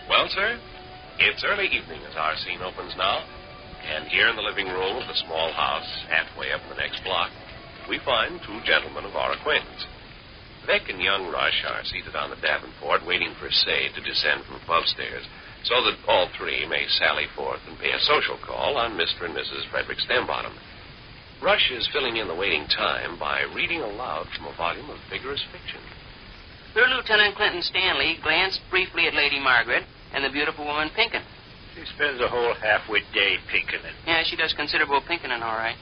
Well, sir, it's early evening as our scene opens now. And here in the living room of the small house, halfway up the next block, we find two gentlemen of our acquaintance. Vic and young Rush are seated on the Davenport waiting for Say to descend from above stairs so that all three may sally forth and pay a social call on Mr. and Mrs. Frederick Stembottom. Rush is filling in the waiting time by reading aloud from a volume of vigorous fiction. Sir Lieutenant Clinton Stanley glanced briefly at Lady Margaret and the beautiful woman Pinkin. She spends a whole half-wit day pinking it. Yeah, she does considerable pinking, all right.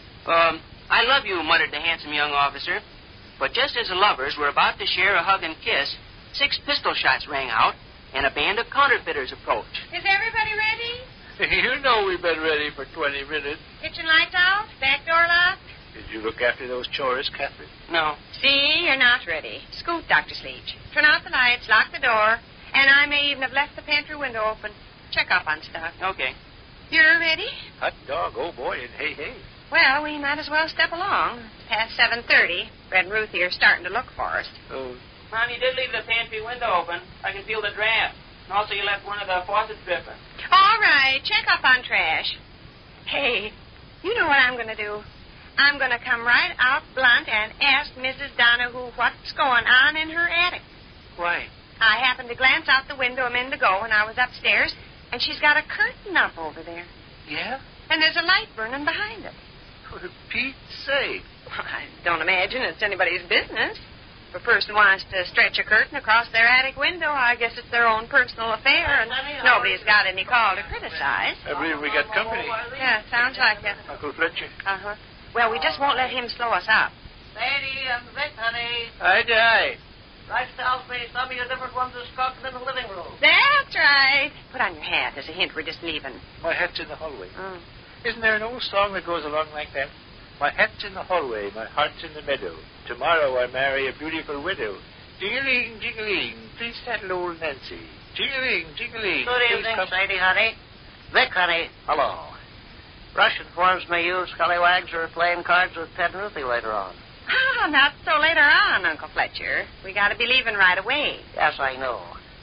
I love you, muttered the handsome young officer. But just as the lovers were about to share a hug and kiss, 6 pistol shots rang out, and a band of counterfeiters approached. Is everybody ready? You know we've been ready for 20 minutes. Kitchen lights out? Back door locked? Did you look after those chores, Catherine? No. See, you're not ready. Scoot, Dr. Sleech. Turn out the lights, lock the door, and I may even have left the pantry window open. Check up on stuff. Okay. You're ready? Hot dog, oh boy, and hey, hey. Well, we might as well step along. It's past 7:30. Red and Ruthie are starting to look for us. Oh. Mom, you did leave the pantry window open. I can feel the draft. And also you left one of the faucets dripping. All right, check up on trash. Hey, you know what I'm going to do? I'm going to come right out blunt and ask Mrs. Donahue what's going on in her attic. Why? I happened to glance out the window a minute ago when I was upstairs, and she's got a curtain up over there. Yeah? And there's a light burning behind it. For Pete's sake. Well, I don't imagine it's anybody's business. If a person wants to stretch a curtain across their attic window, I guess it's their own personal affair, and nobody's got any call to criticize. I believe we got company. Yeah, sounds like it. Uncle Fletcher. Uh-huh. Well, we just won't let him slow us up. Sadie and Vic, honey. Aye. Rice tells me some of your different ones are skulking in the living room. That's right. Put on your hat as a hint we're just leaving. My hat's in the hallway. Mm. Isn't there an old song that goes along like that? My hat's in the hallway, my heart's in the meadow. Tomorrow I marry a beautiful widow. Jingling, jingling, please saddle old Nancy. Jingling, jingling. Good evening, Sadie, honey. Vic, honey, hello. Rush informs me you scallywags are playing cards with Ted and Ruthie later on. Oh, not so later on, Uncle Fletcher. We got to be leaving right away. Yes, I know.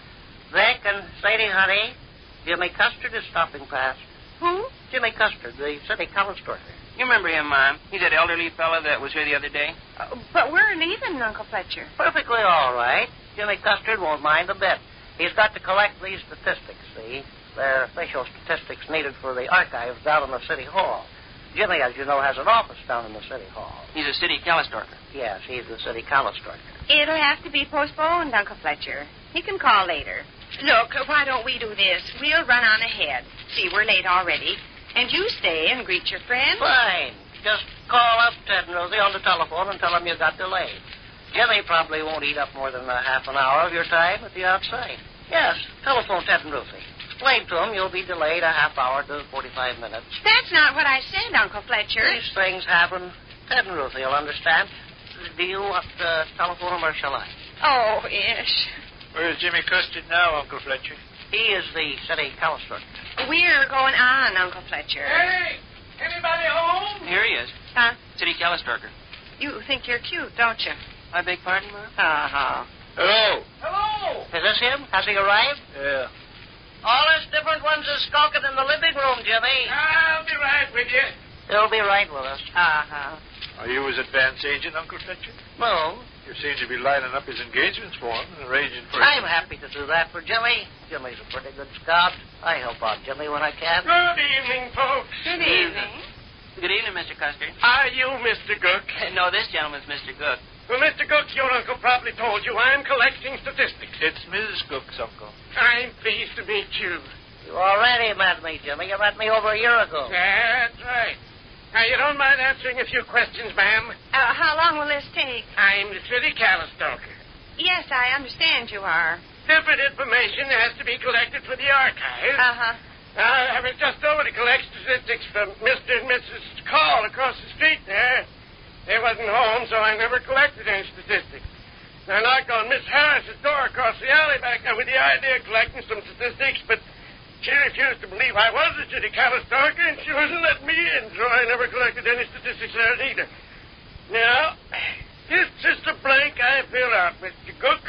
Vic and Sadie, honey, Jimmy Custard is stopping past. Who? Jimmy Custard, the city college worker. You remember him, Mom. He's that elderly fellow that was here the other day. But we're leaving, Uncle Fletcher. Perfectly all right. Jimmy Custard won't mind a bit. He's got to collect these statistics, see? They're official statistics needed for the archives down in the city hall. Jimmy, as you know, has an office down in the city hall. He's a city calistorker. Yes, he's the city calistorker. It'll have to be postponed, Uncle Fletcher. He can call later. Look, why don't we do this? We'll run on ahead. See, we're late already. And you stay and greet your friends. Fine. Just call up Ted and Rosie on the telephone and tell them you got delayed. Jimmy probably won't eat up more than a half an hour of your time at the outside. Yes, telephone Ted and Rosie. Explain to them you'll be delayed a half hour to 45 minutes. That's not what I said, Uncle Fletcher. These things happen. Ted and Ruthie will understand. Do you want to telephone them or shall I? Oh, yes. Where's Jimmy Custard now, Uncle Fletcher? He is the city calistorker. We're going on, Uncle Fletcher. Hey, anybody home? Here he is. Huh? City calistorker. You think you're cute, don't you? I beg pardon, Mom? Uh-huh. Hello. Hello. Is this him? Has he arrived? Yeah. All us different ones are skulking in the living room, Jimmy. I'll be right with you. They'll be right with us. Uh-huh. Are you his advance agent, Uncle Fletcher? No. You seem to be lining up his engagements for him and arranging for... I'm happy to do that for Jimmy. Jimmy's a pretty good scout. I help out Jimmy when I can. Good evening, folks. Good evening. Good evening, Mr. Custard. Are you Mr. Gook? No, this gentleman's Mr. Gook. Well, Mr. Gook, your uncle probably told you I'm collecting statistics. It's Mrs. Cook's uncle. I'm pleased to meet you. You already met me, Jimmy. You met me over a year ago. That's right. Now, you don't mind answering a few questions, ma'am? How long will this take? I'm the city calistalker. Yes, I understand you are. Different information has to be collected for the archives. Uh-huh. I was just over to collect statistics from Mr. and Mrs. Call across the street there. They wasn't home, so I never collected any statistics. I knocked on Miss Harris's door across the alley back there with the idea of collecting some statistics, but she refused to believe I was a city calistalker, and she wouldn't let me in, so I never collected any statistics there either. Now, this is the blank I fill out, Mr. Cook.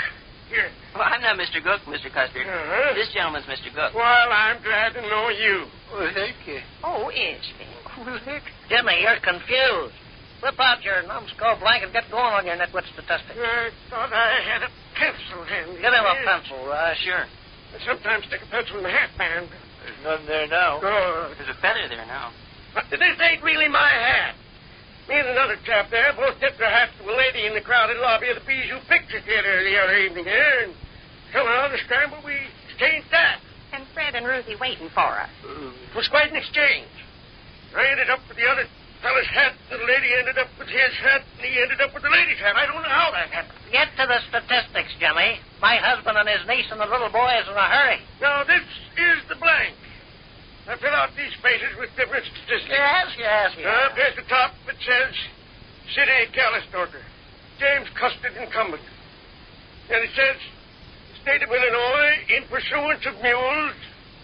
Here. Well, I'm not Mr. Gook, Mr. Custard. Uh-huh. This gentleman's Mr. Gook. Well, I'm glad to know you. Oh, thank you. Oh, is she? Jimmy, you're confused. Whip out your numbskull blanket and get going on your nitwit statistics. I thought I had a pencil handy. Give him a pencil, Rush. Sure. I sometimes stick a pencil in the hat band. There's none there now. Good. There's a feather there now. But this ain't really my hat. Me and another chap there both tipped our hats to a lady in the crowded lobby of the Bijou Picture Theater the other evening here, and somehow the scramble we exchanged that. And Fred and Ruthie waiting for us. It was quite an exchange. I ended up with the other fellow's hat, and the lady ended up with his hat, and he ended up with the lady's hat. I don't know how that happened. Get to the statistics, Jimmy. My husband and his niece and the little boy is in a hurry. Now, this is the blank. I fill out these spaces with different statistics. Yes. Up at the top, it says City Calistorker, James Custard Incumbent. And it says State of Illinois in pursuance of mules.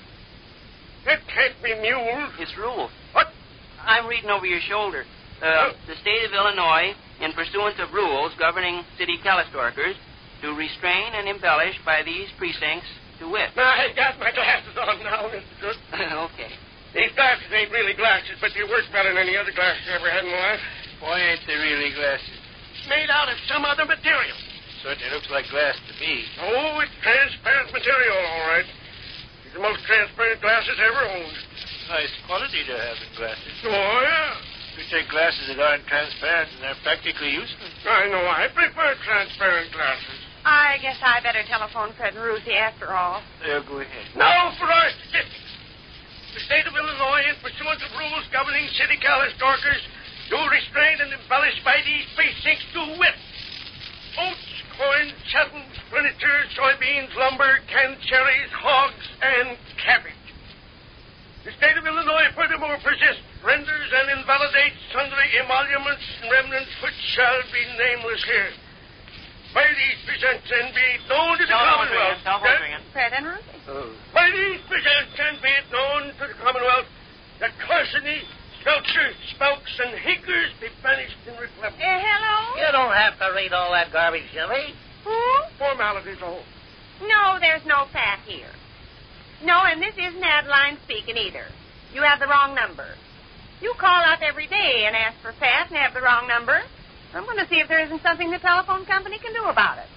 That can't be mules. It's rules. What? I'm reading over your shoulder. The state of Illinois, in pursuance of rules governing city Calistorkers, to restrain and embellish by these precincts to wit. Now, I got my glasses on now, Mr. Good. Okay. These glasses ain't really glasses, but they work better than any other glasses I ever had in my life. Why ain't they really glasses? Made out of some other material. Certainly looks like glass to me. Oh, it's transparent material, all right. It's the most transparent glasses ever owned. Nice quality to have in glasses. Oh, yeah. You take glasses that aren't transparent and they're practically useless. I know. I prefer transparent glasses. I guess I better telephone Fred and Ruthie after all. There, go ahead. Now for our statistics. The state of Illinois, in pursuance of rules governing city Calistorkers, do restrain and embellish by these precincts to wit: oats, corn, chattels, furniture, soybeans, lumber, canned cherries, hogs, and cabbage. The state of Illinois furthermore persists, renders, and invalidates sundry emoluments and remnants which shall be nameless here. By these presents and be it known to the Commonwealth. Fred and Ruthie. By these presents and be it known to the Commonwealth that Carsony, Smeltzer, Spouks, and Hinkers be banished and replenished. Hello? You don't have to read all that garbage, Jimmy. Who? Formalities all. No, there's no Pat here. No, and this isn't Adeline speaking either. You have the wrong number. You call up every day and ask for Pat and have the wrong number. I'm going to see if there isn't something the telephone company can do about it.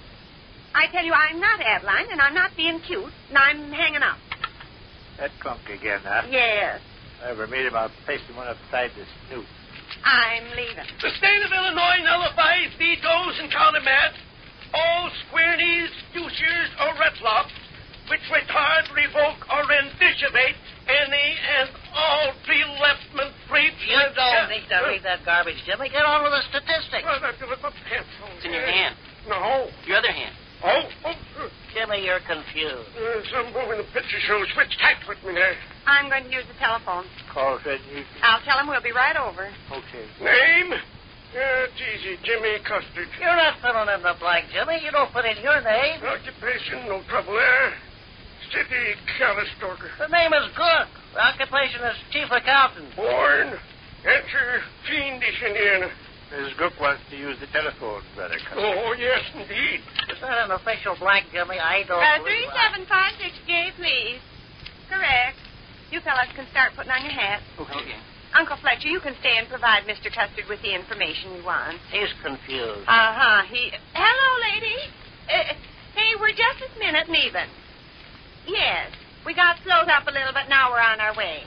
I tell you, I'm not Adeline, and I'm not being cute, and I'm hanging up. That crunk again, huh? Yes, If I ever meet him, I'll paste him one upside the snoot. I'm leaving. The state of Illinois nullifies, vetoes, and countermats all squirnies, douchers, or retlops which retard, revoke, or rendishivate any and all pre-leftment free... You don't need to read that garbage, Jimmy. Get on with the statistics. Well, that's a pencil. It's in your hand. No. Your other hand. Oh. Jimmy, you're confused. Some moving the picture show switched hats with me there. I'm going to use the telephone. Call Fred Newton. I'll tell him we'll be right over. Okay. Name? It's easy. Jimmy Custard. You're not filling in the blank, Jimmy. You don't put in your name. Occupation, no trouble there. City Calistorker. The name is Gook. The occupation is chief accountant. Born. Answer, fiendish Indiana. Mrs. Gook wants to use the telephone, Brother Custard. Oh, yes, indeed. Is that an official blank, Jimmy? I don't believe 3756J, please. Correct. You fellas can start putting on your hats. Okay. Uncle Fletcher, you can stay and provide Mr. Custard with the information you want. He's confused. Hello, lady. Hey, we're just this minute leaving. Yes. We got slowed up a little, but now we're on our way.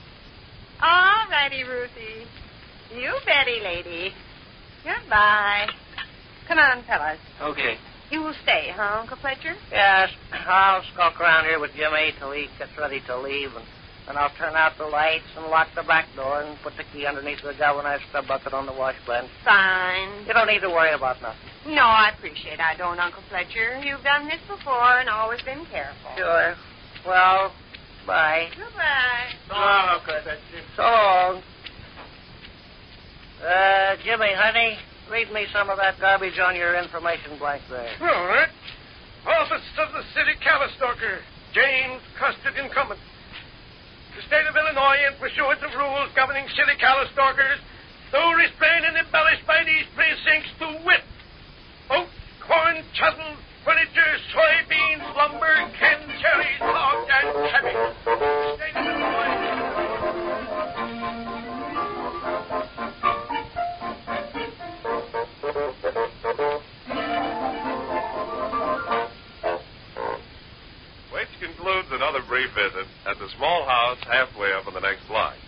All righty, Ruthie. You betty, lady. Goodbye. Come on, fellas. Okay. You will stay, huh, Uncle Fletcher? Yes, I'll skulk around here with Jimmy till he gets ready to leave, and I'll turn out the lights and lock the back door and put the key underneath the galvanized scrub bucket on the wash bench. Fine. You don't need to worry about nothing. No, I appreciate I don't, Uncle Fletcher. You've done this before and always been careful. Sure. Well, bye. Goodbye. So long, Uncle Fletcher. So long. Jimmy, honey, read me some of that garbage on your information blank there. All right. Office of the City Calistorker, James Custard Incumbent. The state of Illinois, in pursuance of rules governing city Calistorkers, do restrain and embellish by these precincts to wit: oats, corn, chattels, furniture, free visit at the small house halfway up on the next block.